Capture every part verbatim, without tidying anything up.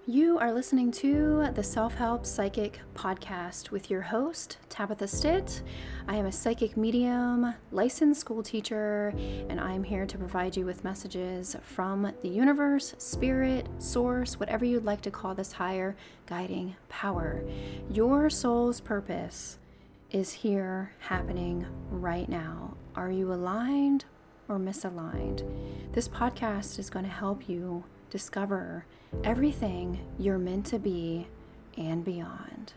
You are listening to the Self-Help Psychic Podcast with your host, Tabitha Stitt. I am a psychic medium, licensed school teacher, and I'm here to provide you with messages from the universe, spirit, source, whatever you'd like to call this higher guiding power. Your soul's purpose is here happening right now. Are you aligned or misaligned? This podcast is going to help you discover everything you're meant to be and beyond.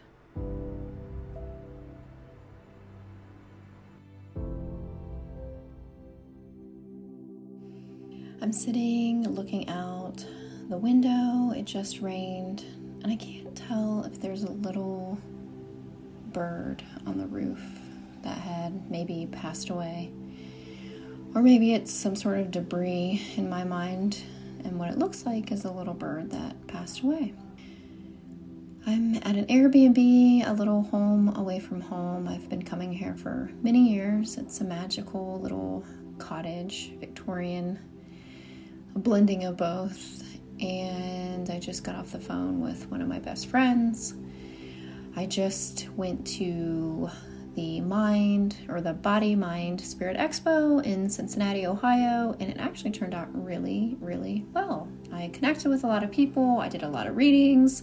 I'm sitting looking out the window. It just rained, and I can't tell if there's a little bird on the roof that had maybe passed away, or maybe it's some sort of debris in my mind. And what it looks like is a little bird that passed away. I'm at an Airbnb, a little home away from home. I've been coming here for many years. It's a magical little cottage, Victorian, a blending of both. And I just got off the phone with one of my best friends. I just went to the Mind or the Body Mind Spirit Expo in Cincinnati, Ohio, and it actually turned out really, really well. I connected with a lot of people. I did a lot of readings,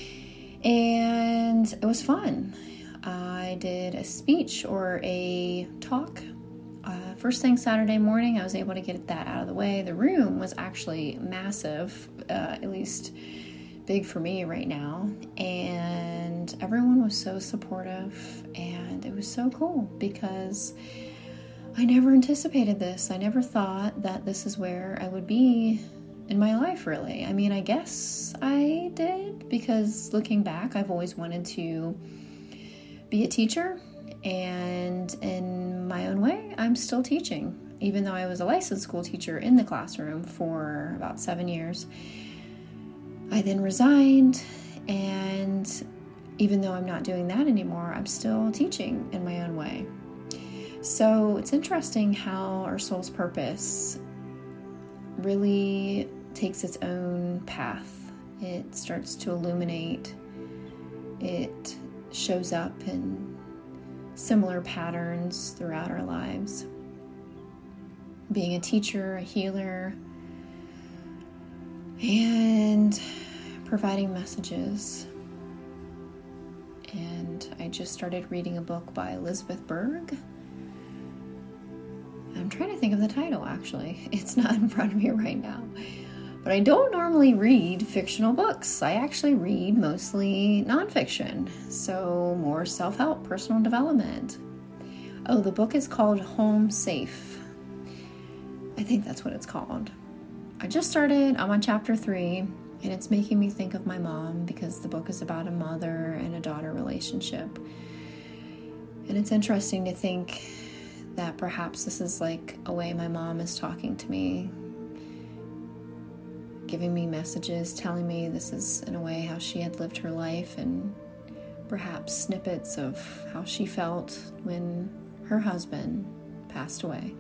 and it was fun. I did a speech or a talk. Uh, first thing Saturday morning, I was able to get that out of the way. The room was actually massive, uh, at least big for me right now, and everyone was so supportive, and it was so cool because I never anticipated this. I never thought that this is where I would be in my life, really. I mean, I guess I did, because looking back, I've always wanted to be a teacher, and in my own way, I'm still teaching, even though I was a licensed school teacher in the classroom for about seven years. I then resigned, and even though I'm not doing that anymore, I'm still teaching in my own way. So it's interesting how our soul's purpose really takes its own path. It starts to illuminate. It shows up in similar patterns throughout our lives. Being a teacher, a healer, and providing messages. And I just started reading a book by Elizabeth Berg. I'm trying to think of the title, actually. It's not in front of me right now. But I don't normally read fictional books. I actually read mostly nonfiction, so more self-help, personal development. Oh, the book is called Home Safe. I think that's what it's called. I just started, I'm on chapter three, and it's making me think of my mom, because the book is about a mother and a daughter relationship. And it's interesting to think that perhaps this is like a way my mom is talking to me, giving me messages, telling me this is in a way how she had lived her life, and perhaps snippets of how she felt when her husband passed away.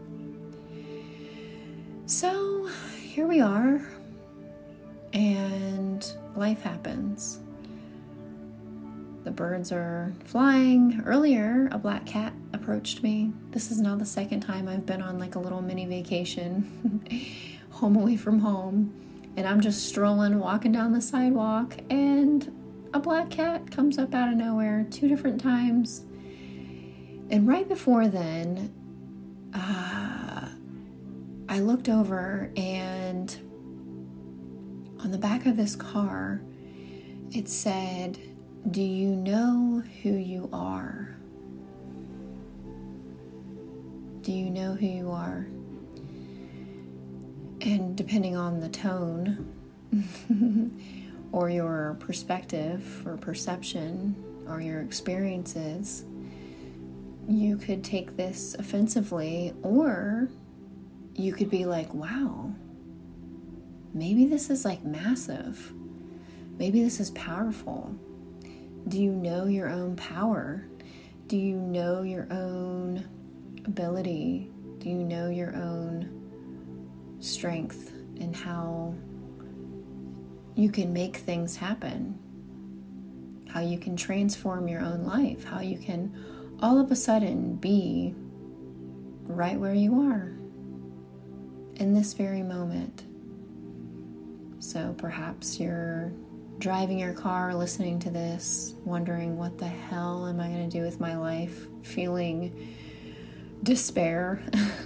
So here we are, and life happens. The birds are flying. Earlier, a black cat approached me. This is now the second time I've been on like a little mini vacation, home away from home, and I'm just strolling, walking down the sidewalk, and a black cat comes up out of nowhere two different times. And right before then, uh, I looked over, and on the back of this car, it said, "Do you know who you are? Do you know who you are?" And depending on the tone or your perspective or perception or your experiences, you could take this offensively, or you could be like, wow, maybe this is like massive. Maybe this is powerful. Do you know your own power? Do you know your own ability? Do you know your own strength and how you can make things happen, how you can transform your own life, how you can all of a sudden be right where you are in this very moment. So perhaps you're driving your car, listening to this, wondering, what the hell am I going to do with my life? Feeling despair.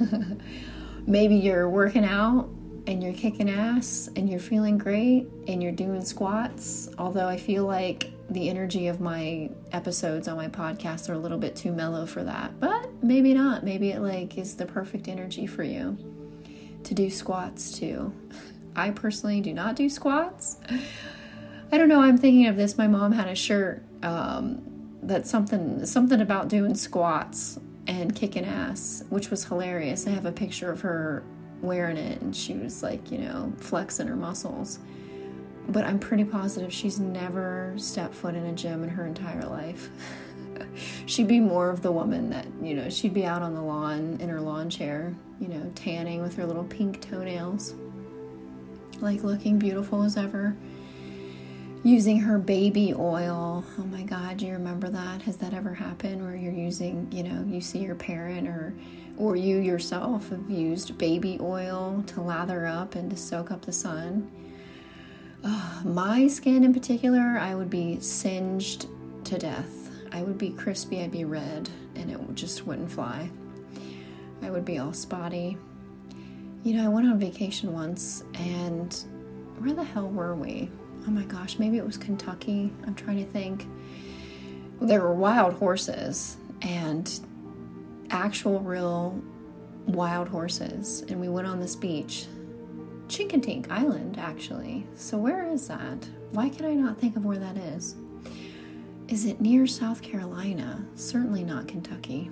Maybe you're working out and you're kicking ass and you're feeling great and you're doing squats. Although I feel like the energy of my episodes on my podcast are a little bit too mellow for that, but maybe not. Maybe it like is the perfect energy for you to do squats too. I personally do not do squats. I don't know. I'm thinking of this. My mom had a shirt um, that something something about doing squats and kicking ass, which was hilarious. I have a picture of her wearing it, and she was like, you know, flexing her muscles. But I'm pretty positive she's never stepped foot in a gym in her entire life. She'd be more of the woman that, you know, she'd be out on the lawn in her lawn chair, you know, tanning with her little pink toenails, like looking beautiful as ever, using her baby oil. Oh my God, do you remember that? Has that ever happened where you're using, you know, you see your parent or or you yourself have used baby oil to lather up and to soak up the sun? Uh, my skin in particular, I would be singed to death. I would be crispy, I'd be red, and it just wouldn't fly. I would be all spotty. You know, I went on vacation once, and where the hell were we? Oh my gosh, maybe it was Kentucky. I'm trying to think. There were wild horses, and actual real wild horses, and we went on this beach. Chinkantink Island, actually. So where is that? Why can I not think of where that is? Is it near South Carolina? Certainly not Kentucky.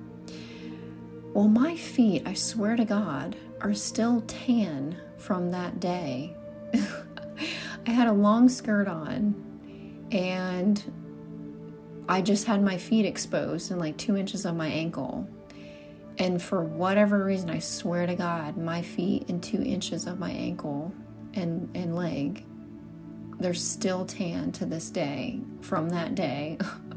Well, my feet, I swear to God, are still tan from that day. I had a long skirt on, and I just had my feet exposed and like two inches of my ankle. And for whatever reason, I swear to God, my feet and two inches of my ankle and, and leg, they're still tan to this day from that day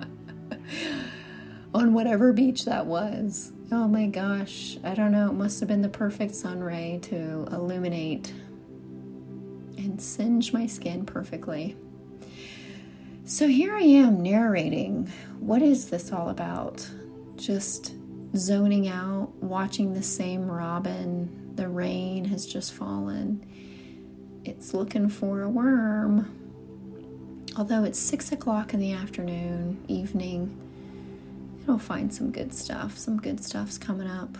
on whatever beach that was. Oh my gosh, I don't know. It must have been the perfect sun ray to illuminate and singe my skin perfectly. So here I am narrating. What is this all about? Just zoning out, watching the same robin. The rain has just fallen. It's looking for a worm. Although it's six o'clock in the afternoon, evening, it'll find some good stuff. Some good stuff's coming up.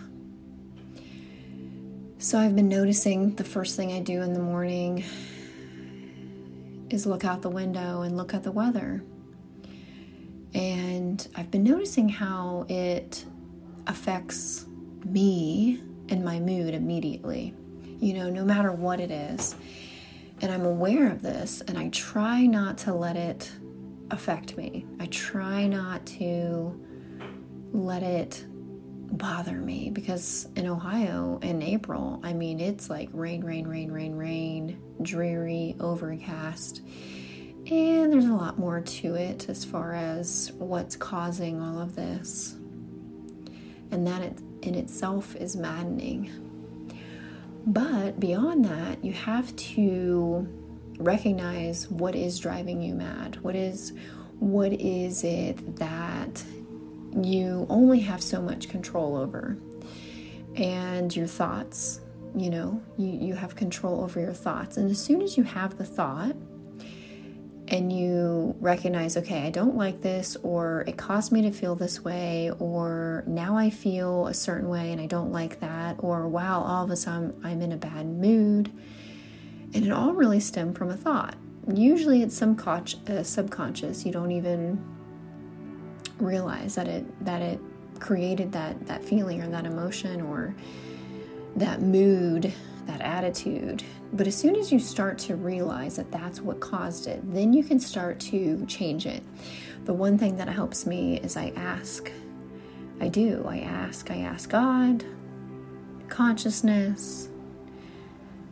So I've been noticing the first thing I do in the morning is look out the window and look at the weather. And I've been noticing how it affects me and my mood immediately, you know, no matter what it is. And I'm aware of this, and I try not to let it affect me. I try not to let it bother me, because in Ohio in April, I mean, it's like rain, rain, rain, rain, rain, dreary, overcast. And there's a lot more to it as far as what's causing all of this. And that it, in itself is maddening. But beyond that, you have to recognize what is driving you mad. What is, what is it that you only have so much control over? And your thoughts, you know, you, you have control over your thoughts. And as soon as you have the thought, and you recognize, okay, I don't like this, or it caused me to feel this way, or now I feel a certain way and I don't like that, or wow, all of a sudden I'm in a bad mood. And it all really stemmed from a thought. Usually it's some uh, subconscious. You don't even realize that it that it created that, that feeling or that emotion or that mood, that attitude. But as soon as you start to realize that that's what caused it, then you can start to change it. The one thing that helps me is I ask. I do. I ask. I ask God, consciousness,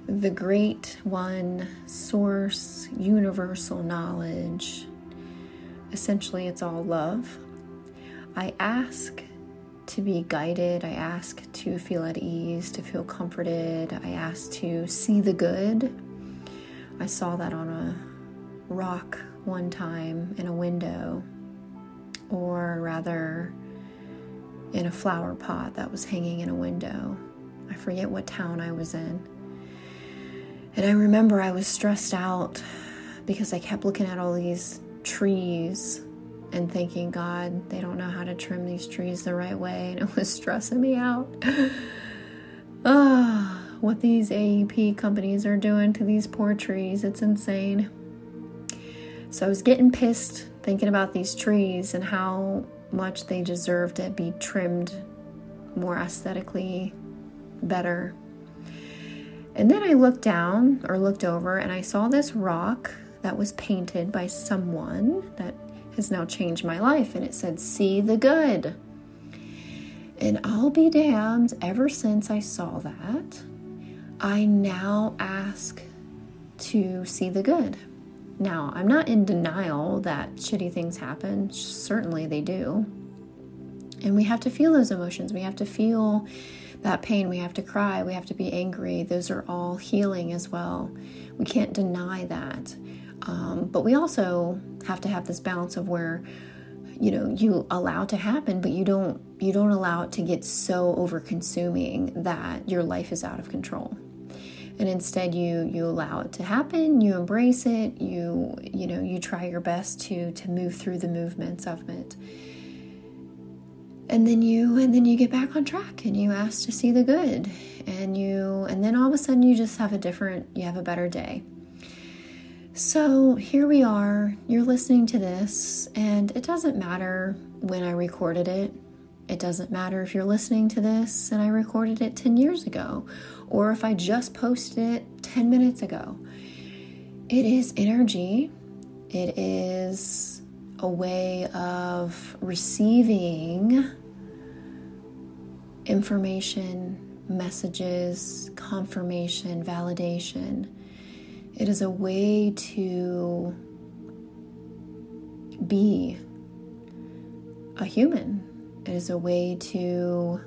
the great one, source, universal knowledge. Essentially, it's all love. I ask to be guided. I ask to feel at ease, to feel comforted. I ask to see the good. I saw that on a rock one time in a window, or rather in a flower pot that was hanging in a window. I forget what town I was in. And I remember I was stressed out because I kept looking at all these trees and thinking, God, they don't know how to trim these trees the right way. And it was stressing me out. Ah, oh, what these A E P companies are doing to these poor trees. It's insane. So I was getting pissed thinking about these trees and how much they deserve to be trimmed more aesthetically better. And then I looked down or looked over and I saw this rock that was painted by someone that has now changed my life, and it said, "See the good." And I'll be damned, ever since I saw that, I now ask to see the good. Now, I'm not in denial that shitty things happen. Certainly they do. And we have to feel those emotions. We have to feel that pain. We have to cry. We have to be angry. Those are all healing as well. We can't deny that. Um, but we also have to have this balance of where, you know, you allow it to happen, but you don't you don't allow it to get so over-consuming that your life is out of control. And instead you you allow it to happen, you embrace it, you you know, you try your best to to move through the movements of it. And then you and then you get back on track and you ask to see the good. And you and then all of a sudden you just have a different you have a better day. So here we are, you're listening to this, and it doesn't matter when I recorded it. It doesn't matter if you're listening to this and I recorded it ten years ago, or if I just posted it ten minutes ago. It is energy. It is a way of receiving information, messages, confirmation, validation. It is a way to be a human. It is a way to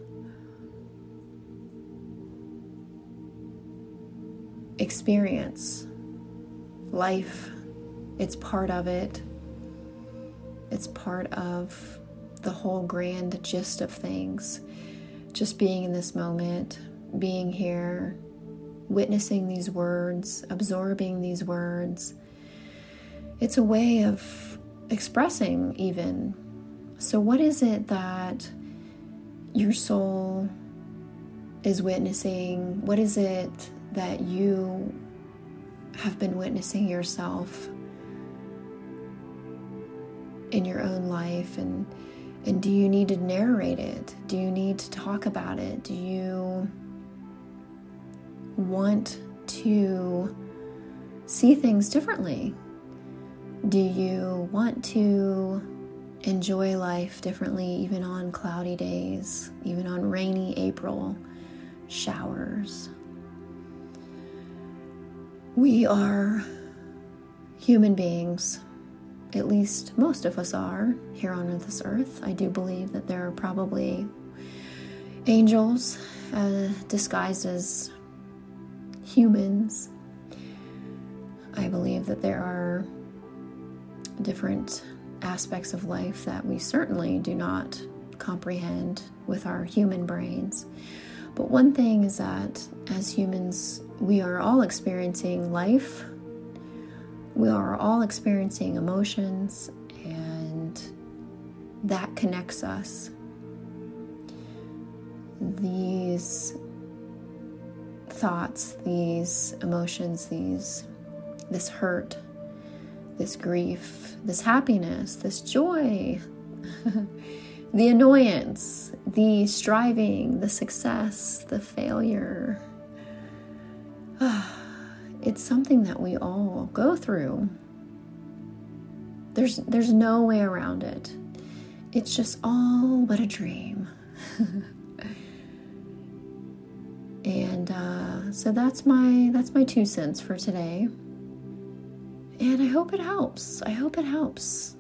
experience life. It's part of it. It's part of the whole grand gist of things. Just being in this moment, being here, witnessing these words, absorbing these words. It's a way of expressing even. So what is it that your soul is witnessing? What is it that you have been witnessing yourself in your own life? And and do you need to narrate it? Do you need to talk about it? Do you want to see things differently? Do you want to enjoy life differently, even on cloudy days, even on rainy April showers? We are human beings. At least most of us are here on this earth. I do believe that there are probably angels uh, disguised as humans. I believe that there are different aspects of life that we certainly do not comprehend with our human brains. But one thing is that as humans, we are all experiencing life. We are all experiencing emotions, and that connects us. These thoughts, these emotions, these this hurt, this grief, this happiness, this joy, the annoyance, the striving, the success, the failure. It's something that we all go through. There's there's no way around it. It's just all but a dream. And uh, so that's my that's my two cents for today. And I hope it helps. I hope it helps.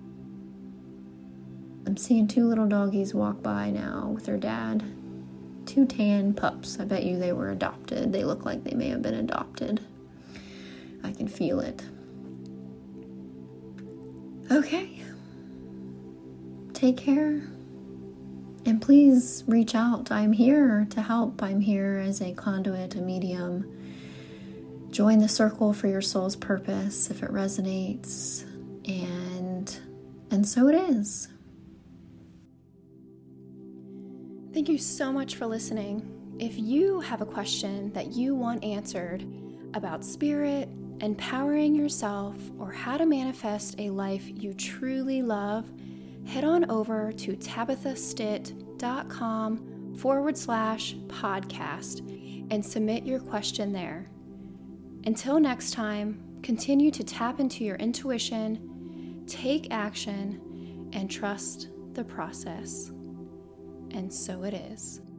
I'm seeing two little doggies walk by now with their dad. Two tan pups. I bet you they were adopted. They look like they may have been adopted. I can feel it. Okay. Take care. And please reach out. I'm here to help. I'm here as a conduit, a medium. Join the circle for your soul's purpose if it resonates. And and so it is. Thank you so much for listening. If you have a question that you want answered about spirit, empowering yourself, or how to manifest a life you truly love, head on over to tabithastitt.com forward slash podcast and submit your question there. Until next time, continue to tap into your intuition, take action, and trust the process. And so it is.